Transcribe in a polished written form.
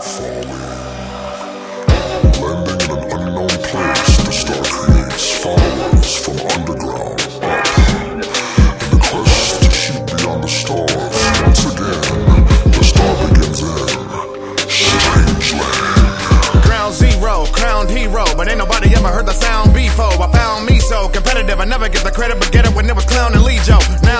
Landing in an unknown place, the star creates followers from underground up. In the quest to shoot beyond the stars, once again, the star begins in Strangeland. Ground zero, crowned hero, but ain't nobody ever heard the sound before. I found me so competitive, I never get the credit, but get it when it was Clown and Lejo.